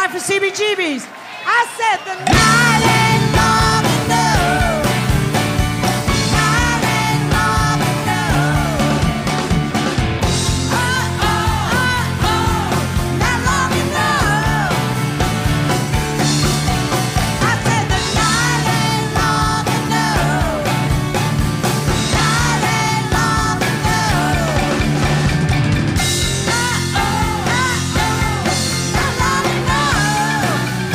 for CBGBs. I said the night ain't long enough. Night ain't long enough. Oh, not long enough. I said the night ain't long enough. Night ain't long enough. Not long enough.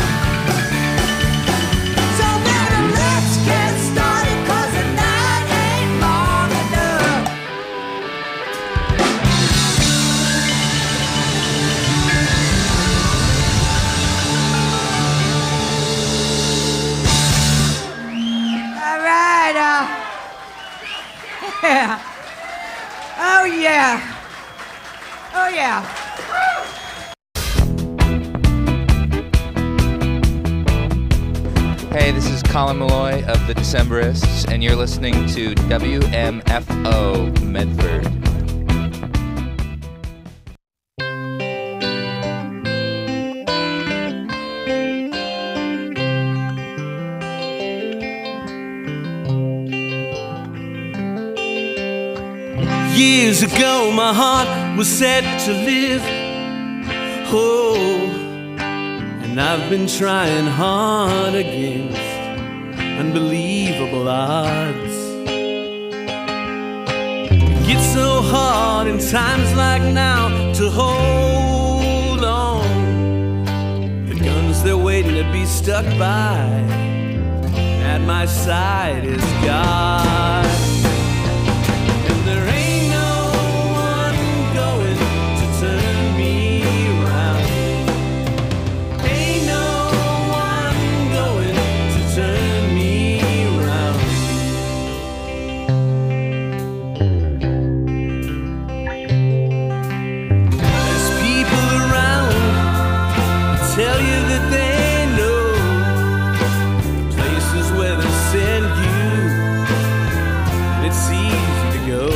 So baby, let's get started, 'cause the night ain't long enough. All right, yeah. Oh yeah. Oh yeah. Hey, this is Colin Malloy of the Decemberists, and you're listening to WMFO Medford. Years ago my heart was set to live. Oh, and I've been trying hard against unbelievable odds. It gets so hard in times like now to hold on. The guns they're waiting to be stuck by. At my side is God. And there ain't no one going to turn me around. Ain't no one going to turn me around. There's people around that tell you that they know places where they send you, and it's easy to go.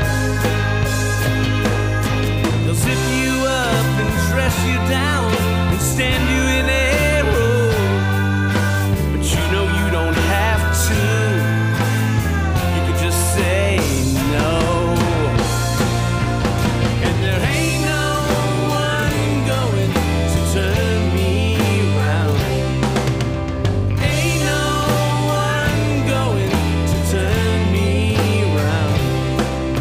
They'll zip you up and dress you down and stand you in a row, but you know you don't have to. You could just say no. And there ain't no one going to turn me around. Ain't no one going to turn me around.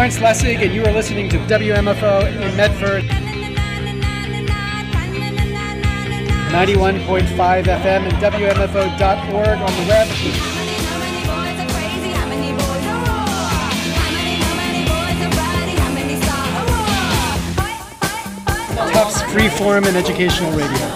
Lawrence Lessig, and you are listening to WMFO in Medford. 91.5 FM and WMFO.org on the web. Tufts Freeform and Educational Radio.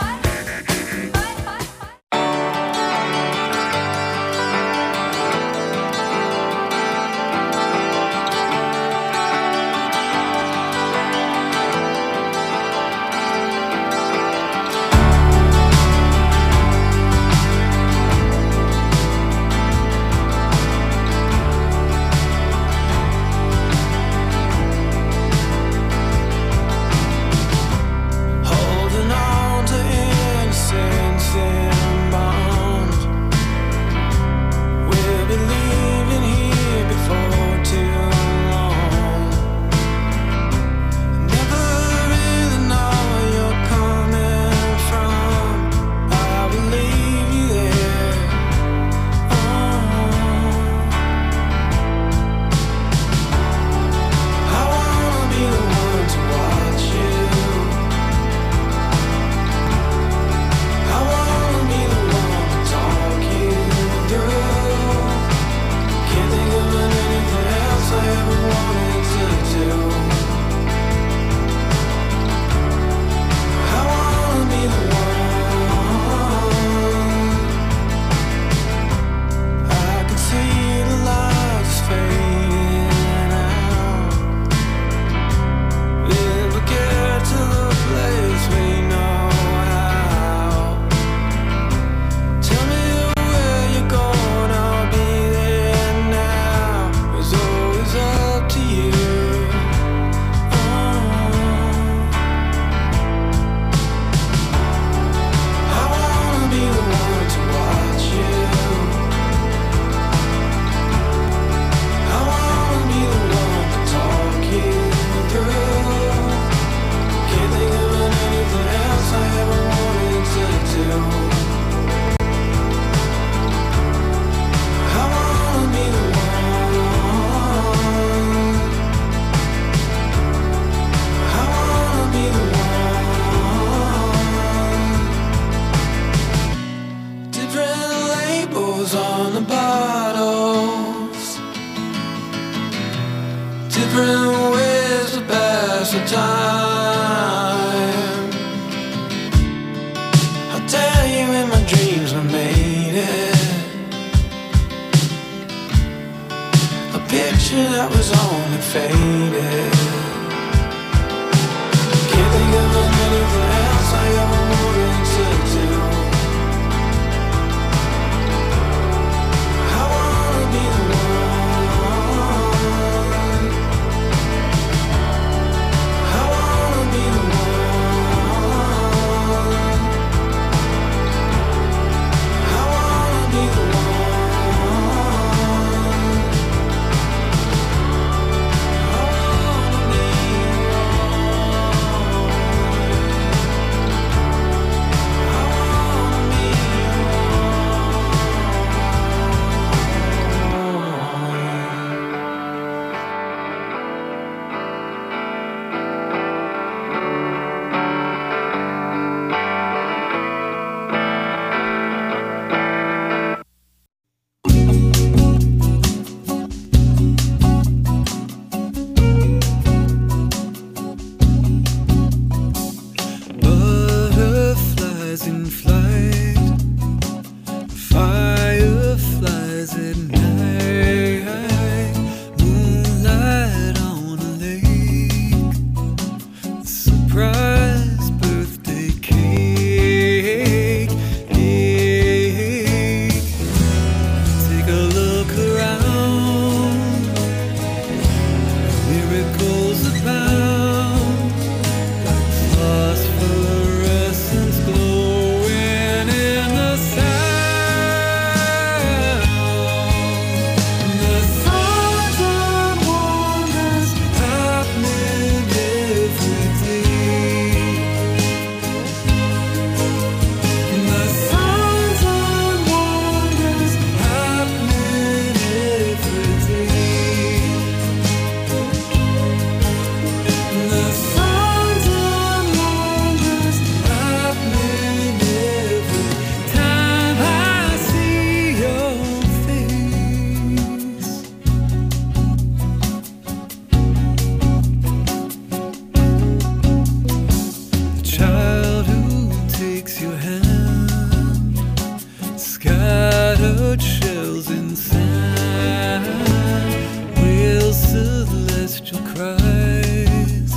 scattered shells inside, will celestial cries,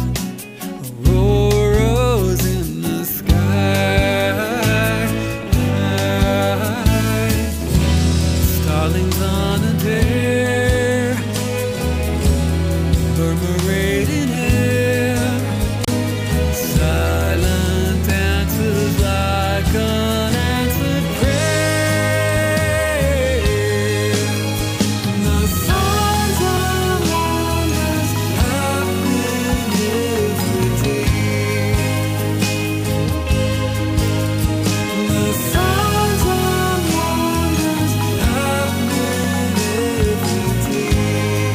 auroras in the sky, starlings on a dare, murmurating air, silent dances like unanswered prayer. The songs of wonders happen every day. The songs of wonders happen every day.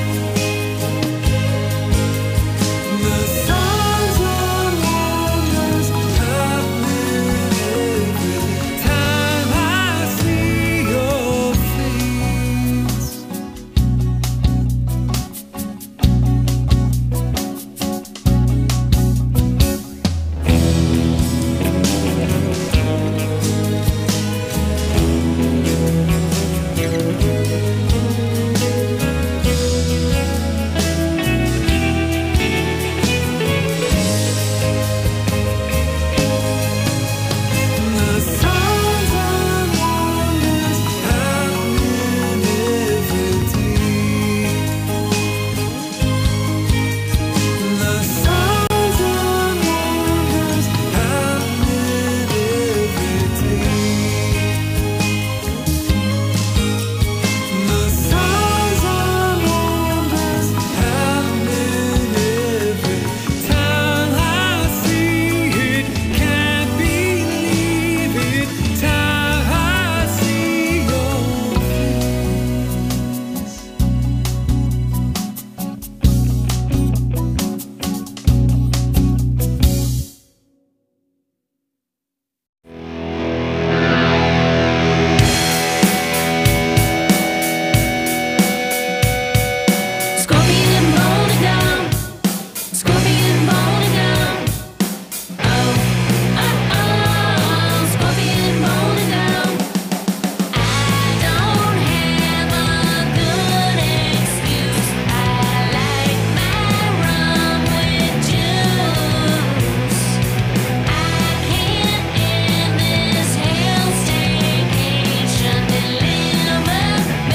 The songs of wonders happen every time I see your face. The songs of wonders happen every day. The songs of wonders happen every day. The songs of wonders happen every time I see it. Can't believe it. Time I see your face. Scorpion rolling down, scorpion rolling down. Oh, oh, oh, scorpion rolling down. I don't have a good excuse. I like my rum with juice. I can't end this hell staycation. Deliver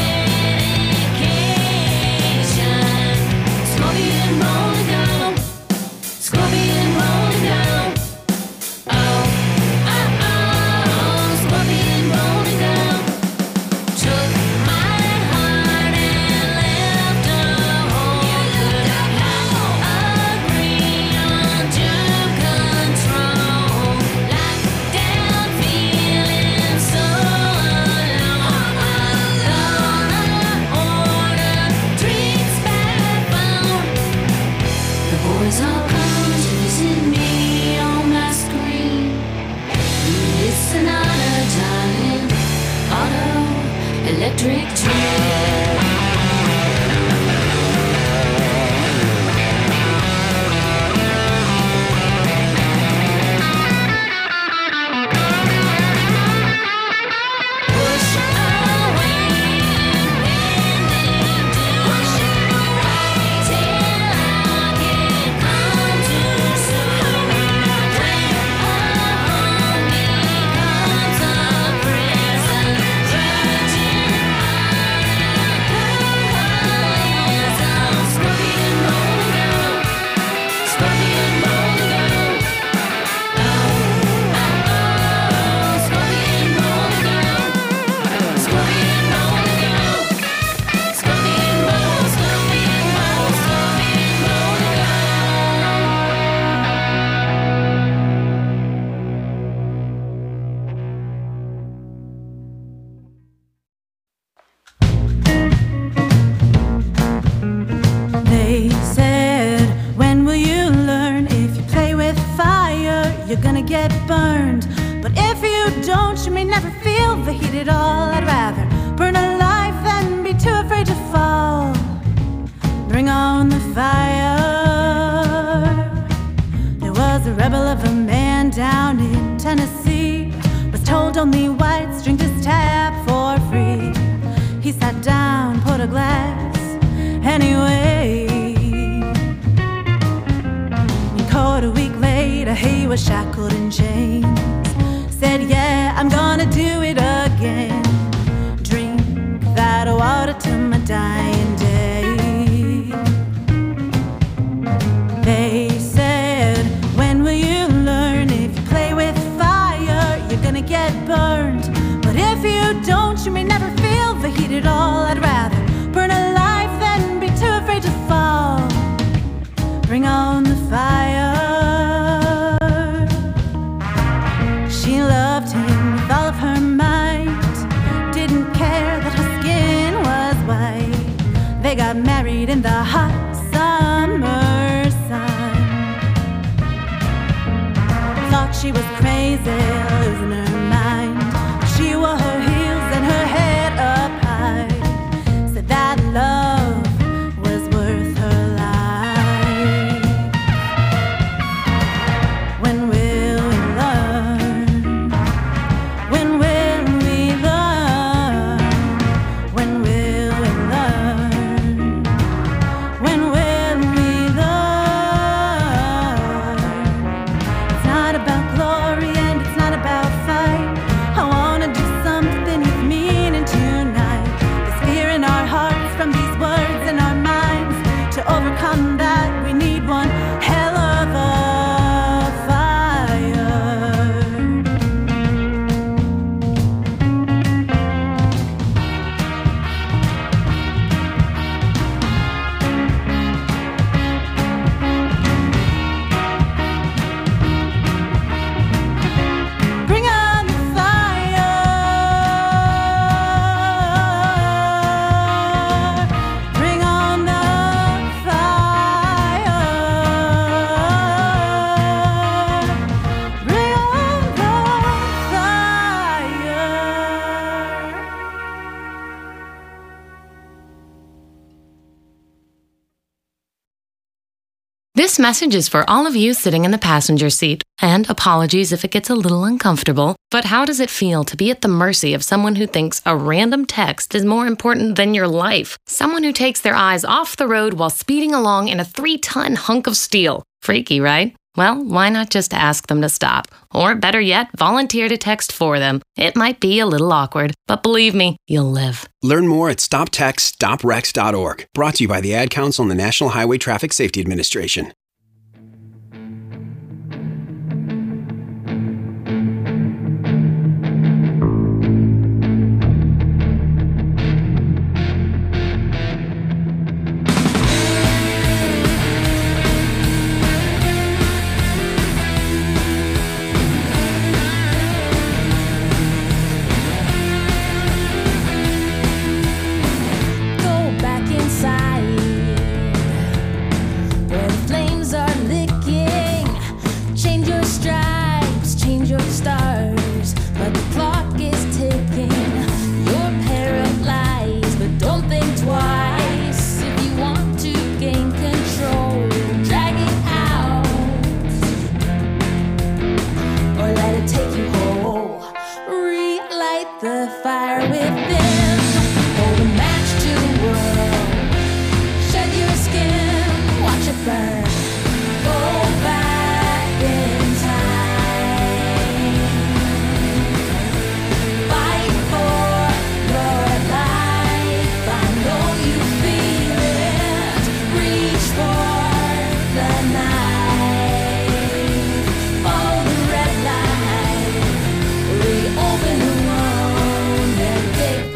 medication. Scorpion rolling down, scorpion rolling down. Oh, oh, oh, scorpion rolling down. Took my heart and left a hole. Could not agree on to control. Locked down, feeling so alone. I'm gonna order drinks by phone. The boys all come to visit me on my screen. Listen on a darling auto electric train. Push away impending doom. Wait till I can come too soon. When a home becomes a prison, virgin alcoholism. Scorpion rolling down, scorpion rolling down. Oh, oh, oh, scorpion rolling down, scorpion rolling down. Scorpion roll, scorpion roll, scorpion rolling down. They said, when will you learn? If you play with fire, you're gonna get burned. But if you don't, you may never feel the heat at all. I'd rather burn alive than be too afraid to fall. Bring on the fire. There was a rebel of a man down in Tennessee. Was told only whites drink this tap for free. hourglass anyway. And caught a week later, he was shackled in chains. Said, yeah, I'm gonna do it again. Drink that water to my dying day. They said, when will you learn? If you play with fire, you're gonna get burned. But if you don't, you may never feel the heat at all. I'd rather burn alive than be too afraid to fall. Bring on the fire. She loved him with all of her might. Didn't care that her skin was white. They got married in the hot summer sun. Thought she was crazy, losing her mind. She wore her heels and her head up high. Said that love was worth her life. When will we learn? When will we learn? When will we learn? When will we learn? It's not about glory and it's not about fight. I wanna do something with meaning tonight. There's fear in our hearts from these words in our minds. To overcome that, we need one hell of a fire. Bring on the fire. Bring on the fire. Bring on the fire. This message is for all of you sitting in the passenger seat. And apologies if it gets a little uncomfortable, but how does it feel to be at the mercy of someone who thinks a random text is more important than your life? Someone who takes their eyes off the road while speeding along in a 3-ton hunk of steel. Freaky, right? Well, why not just ask them to stop? Or better yet, volunteer to text for them. It might be a little awkward, but believe me, you'll live. Learn more at stoptextstoprex.org. Brought to you by the Ad Council and the National Highway Traffic Safety Administration. Go back inside where the flames are licking. Change your stripes, change your stars, but the clock is ticking. You're paralyzed, but don't think twice. If you want to gain control, drag it out or let it take you whole. Relight the fire within. Hold a match to the world. Shed your skin, watch it burn. Go back in time. Fight for your life. I know you feel it. Reach for the night. Follow the red light. Reopen the wound and take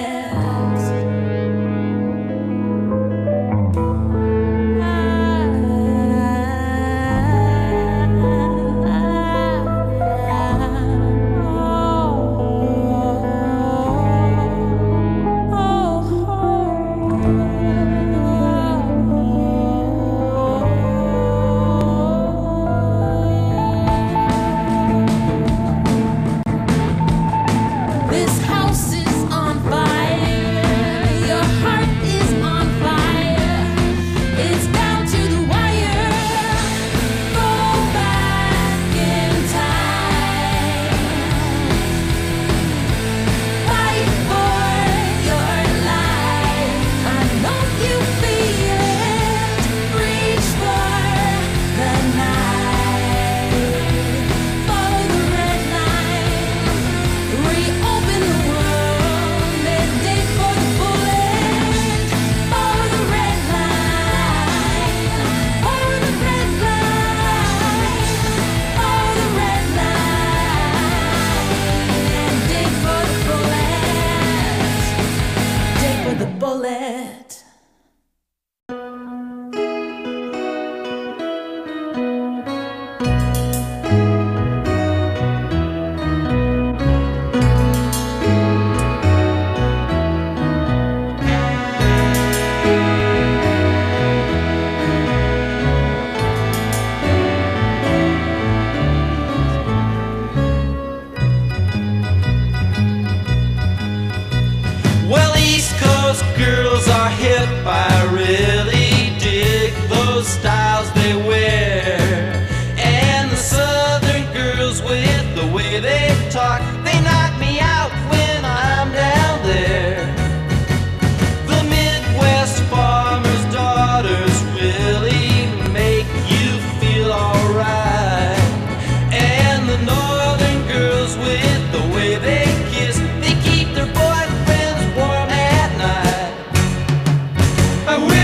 I will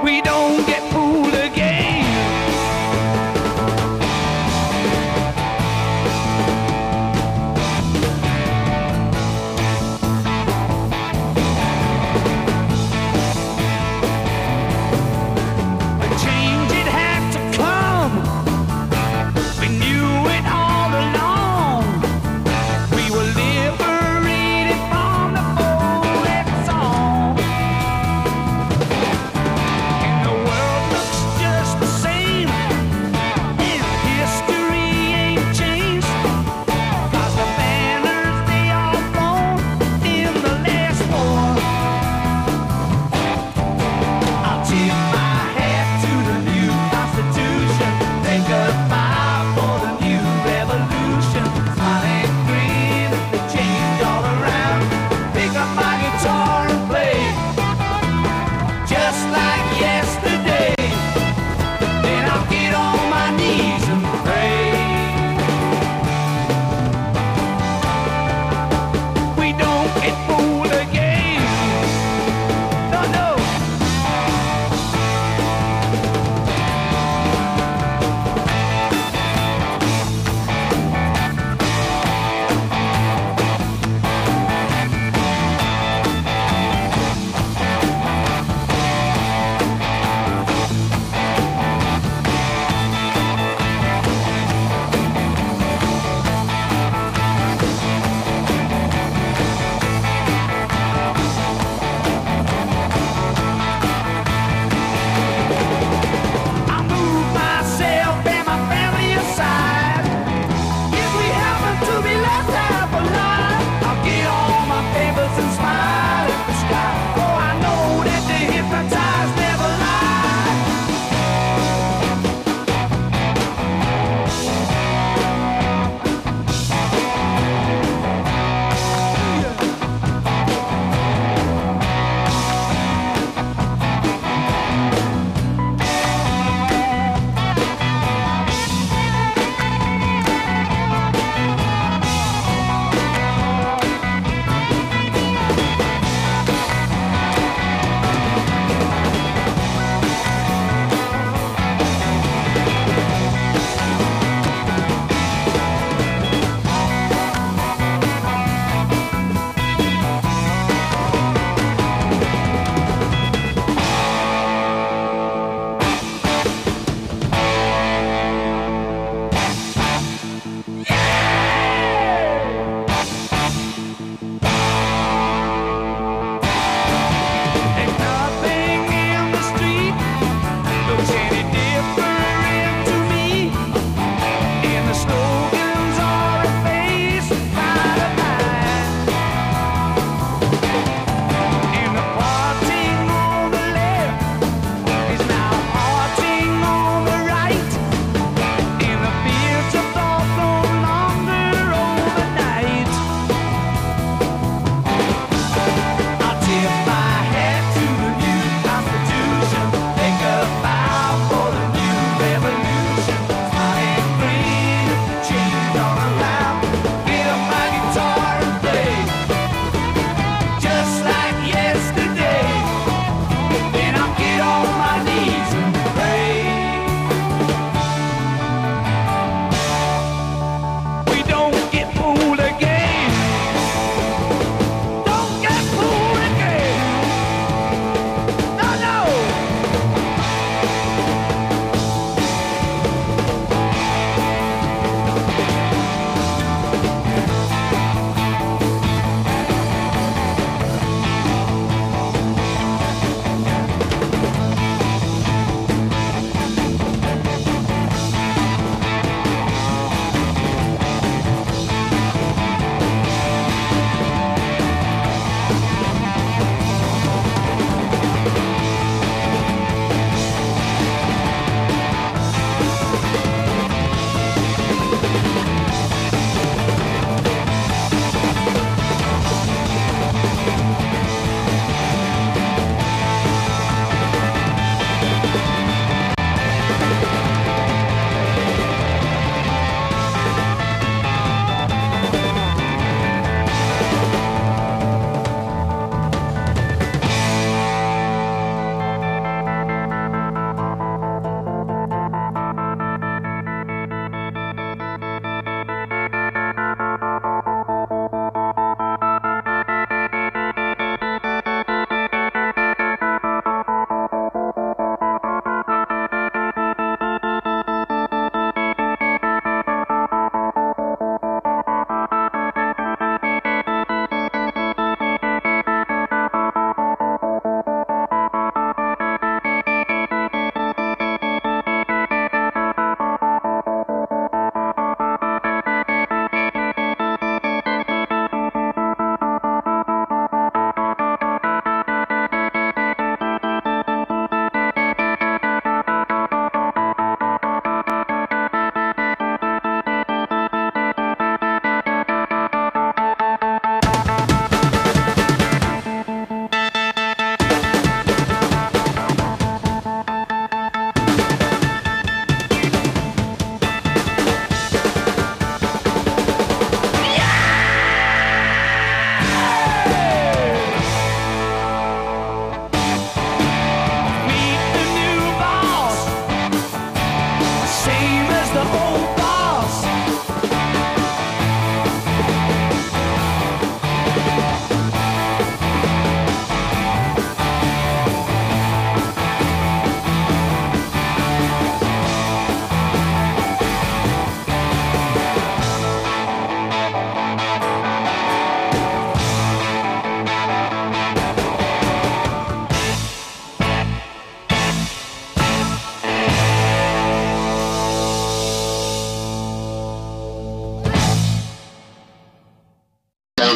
we don't get fooled again. The change it had to come. We knew it all along. We were liberated from the poet's song. And the world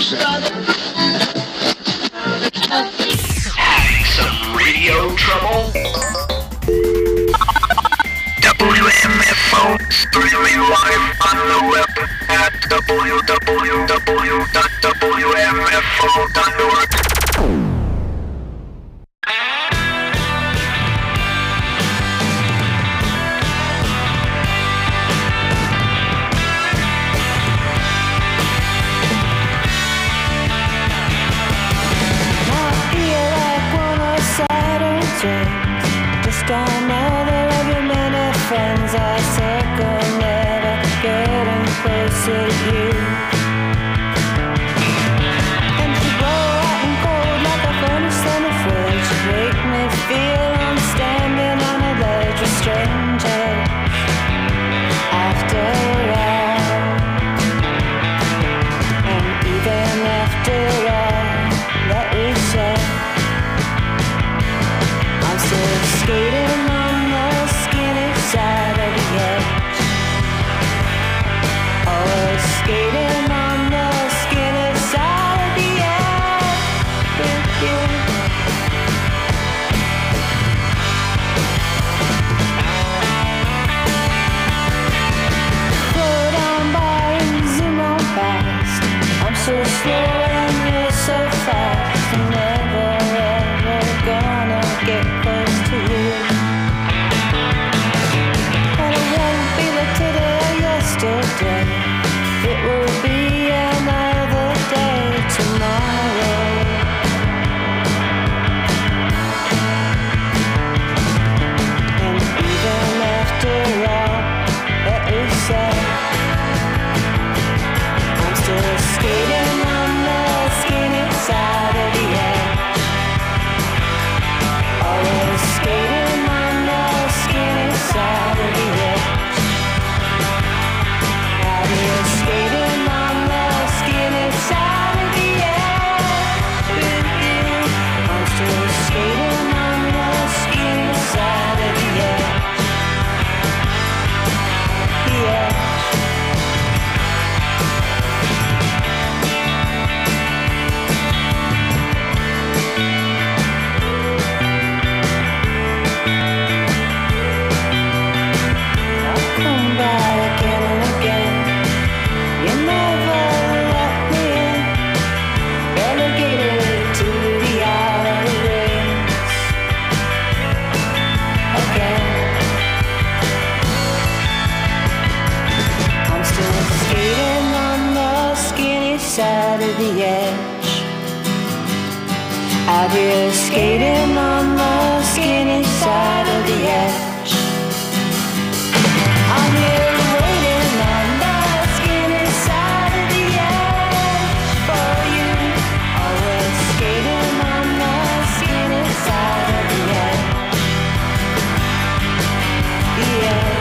Having some radio trouble? WMFO streaming live on the web at www.wmfo.org. Just another of your many friends I circle, never getting closer to you. And you blow hot and cold like a furnace in the fridge. You make me feel I'm standing on a ledge with strangers. After all, and even after all that we say, skating on the skinny side of the edge. Always skating on the skinny side of the edge with you. Slow down by and zoom on past. I'm so slow and you're so fast. I'm never ever gonna get close to you. And it won't be like today or yesterday. It will be another day tomorrow. And even after all that we say, I'm still skating on the skinny side of the edge. Always skating on the skinny side of the edge. Out here skating on the skinny side of the edge with you. I'm still skating on the skinny side of the edge. The edge. Come by again and again. You never let me in. Relegated to the outer rings again. I'm still skating on the skinny side of the edge. Out here skating on the skinny side of the edge. I'm here waiting on the skinny side of the edge for you. Always skating on the skinny side of the edge. The edge.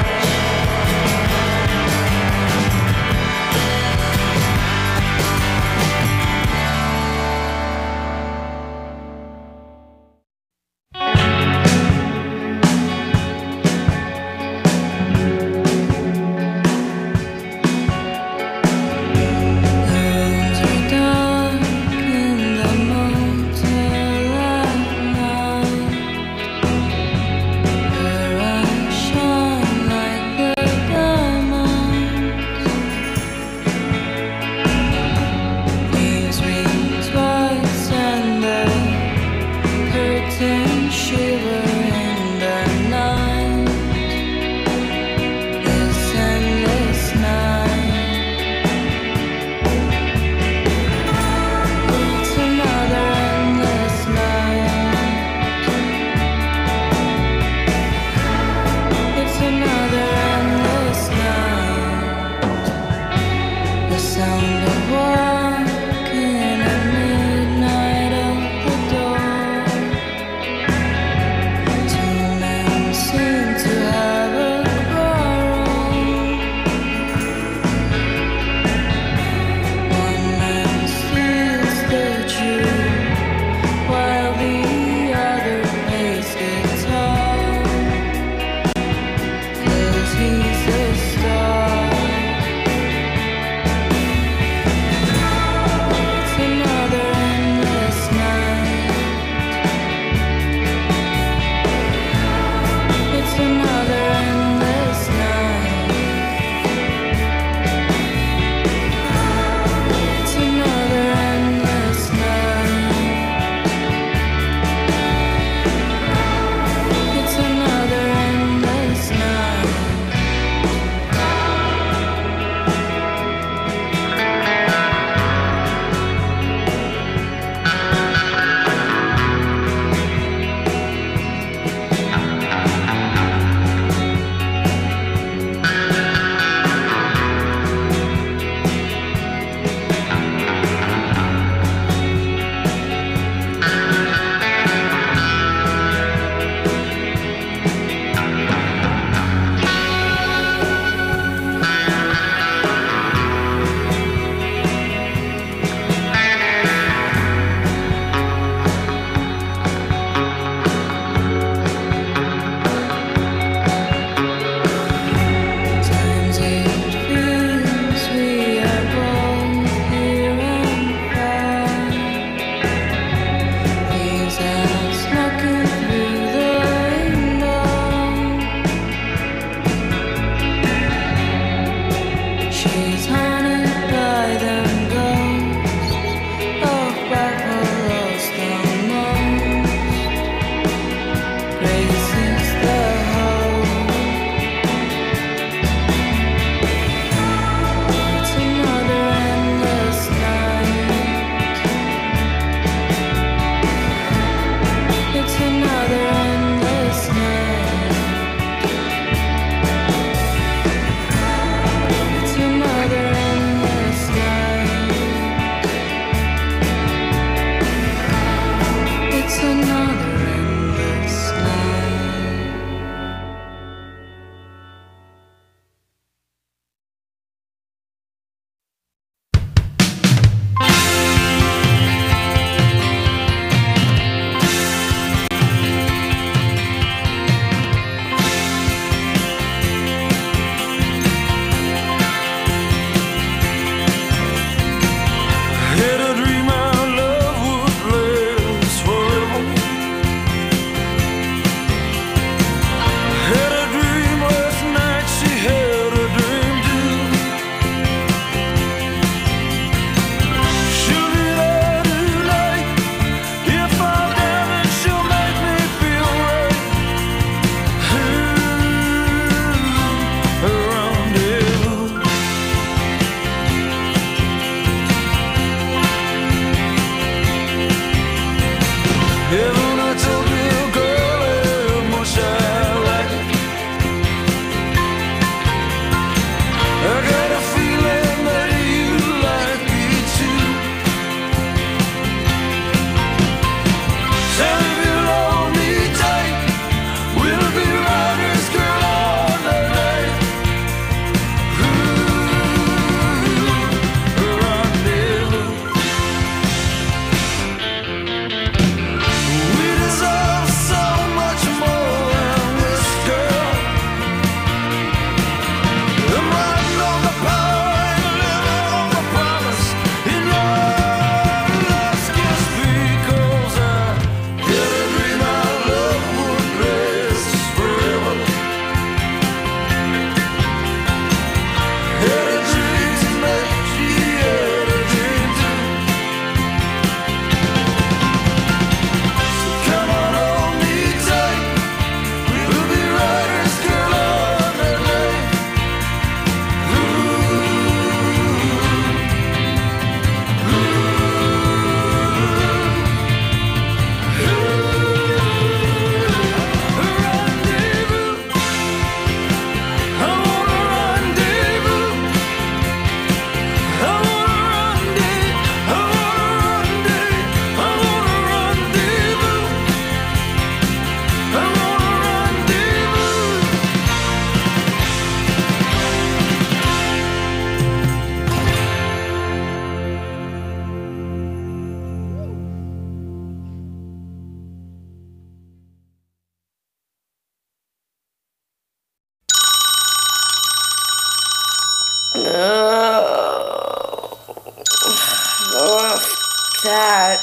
That.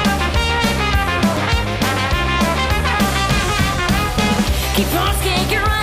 Keep on skanking